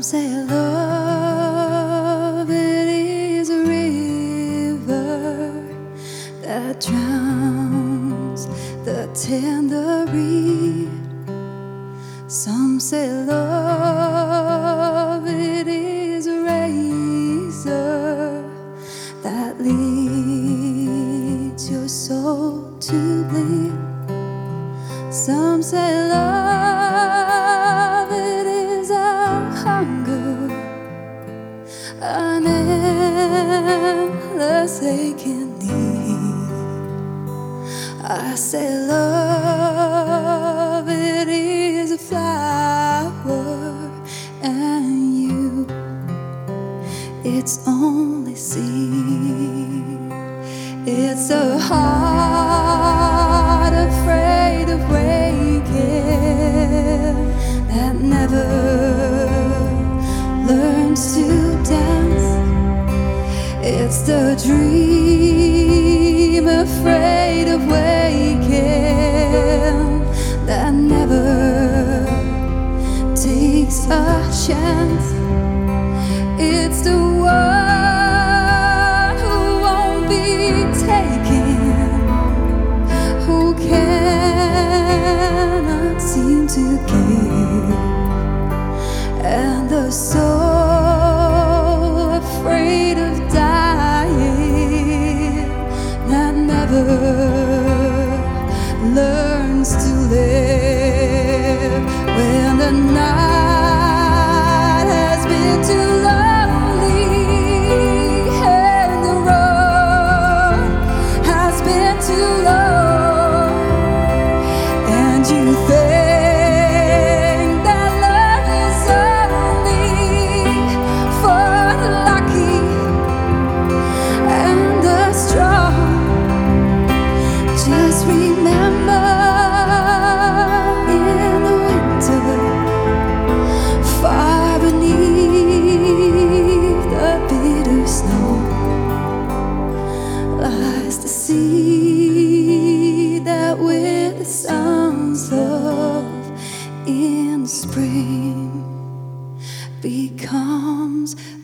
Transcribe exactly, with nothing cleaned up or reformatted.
say love, it is a river that drowns the tender reed. Some say love, it is a razor that leads your soul to bleed. Some say love, it is a hunger, an endless aching need. I say love, it is a flower, and you, its only seed. It's a heart afraid of waking, that never learns to dance. It's the dream afraid of waking, that never takes a chance. It's the one who won't be taken, who cannot seem to give, and the soul afraid of dying, that never learns to live. When the night has been too lonely and the road has been too long, and you think that love is only for the lucky and the strong, just remember, in the winter, far beneath the bitter snow, lies the seed that with the sounds of in spring becomes